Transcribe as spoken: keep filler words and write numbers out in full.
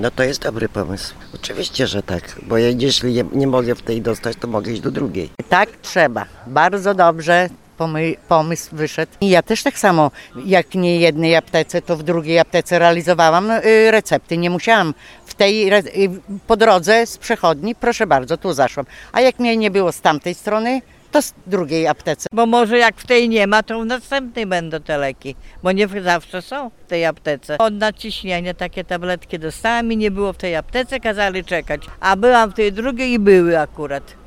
No to jest dobry pomysł. Oczywiście, że tak, bo ja, jeśli nie, nie mogę w tej dostać, to mogę iść do drugiej. Tak trzeba. Bardzo dobrze pomy- pomysł wyszedł. I ja też tak samo, jak nie jednej aptece, to w drugiej aptece realizowałam y, recepty. Nie musiałam w tej, re- y, po drodze z przechodni, proszę bardzo, tu zaszłam. A jak mnie nie było z tamtej strony, to z drugiej aptece. Bo może jak w tej nie ma, to w następnej będą te leki, bo nie zawsze są w tej aptece. Od nadciśnienia takie tabletki dostałam i nie było w tej aptece, kazali czekać. A byłam w tej drugiej i były akurat.